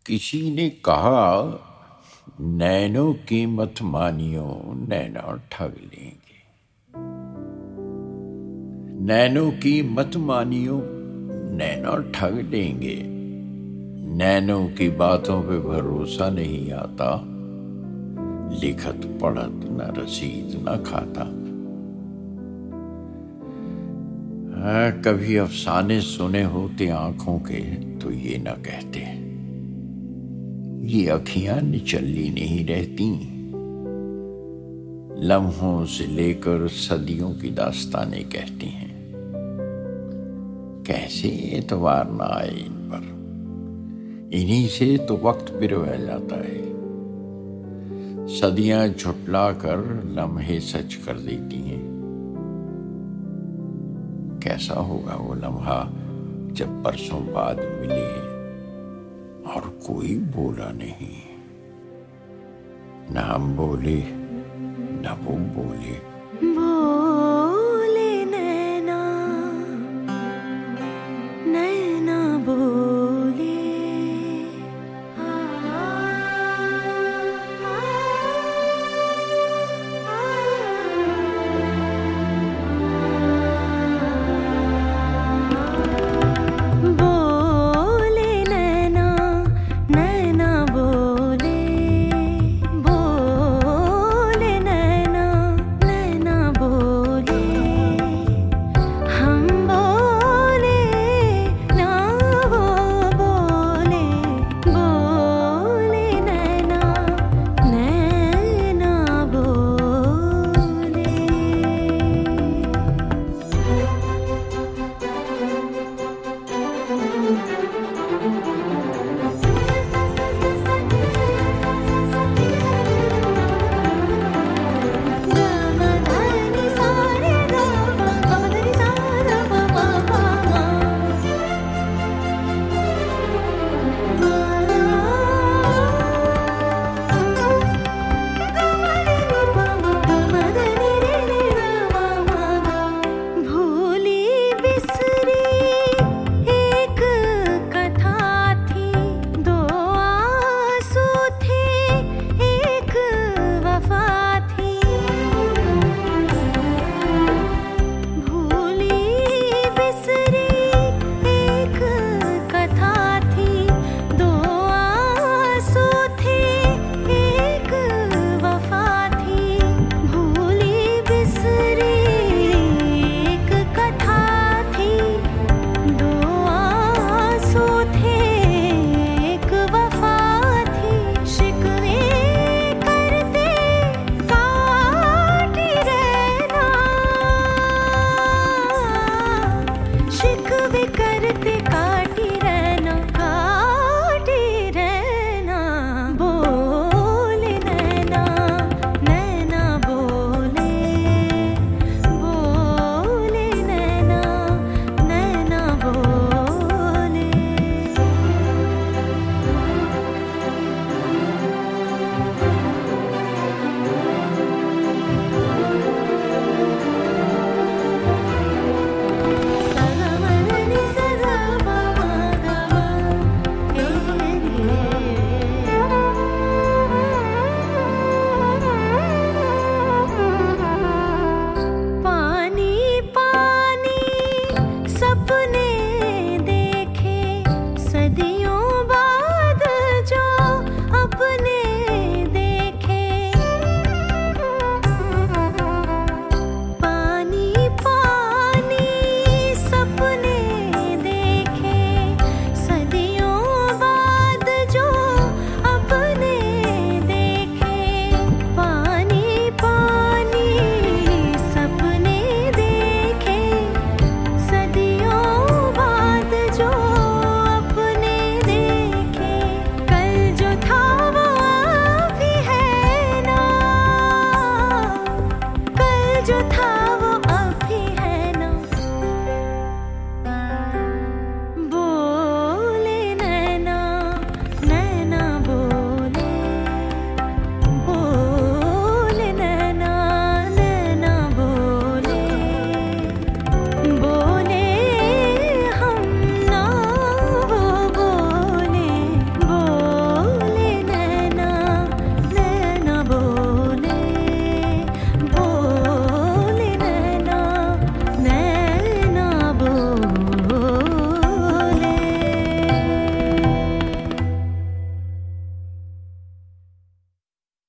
किसी ने कहा नैनों की मत मानियो, नैना ठग लेंगे। नैनों की मत मानियो, नैना ठग लेंगे। नैनों की बातों पे भरोसा नहीं आता, लिखत पढ़त न रसीद न खाता। कभी अफसाने सुने होते आंखों के तो ये न कहते, ये अखियां निचल्ली नहीं रहती। लम्हों से लेकर सदियों की दास्तानें कहती हैं। कैसे एतवार ना आए इन पर, इन्हीं से तो वक्त बिरवा जाता है। सदियां झुटला कर लम्हे सच कर देती हैं। कैसा होगा वो लम्हा जब बरसों बाद मिले और कोई बोला नहीं, न हम बोले न वो बोले।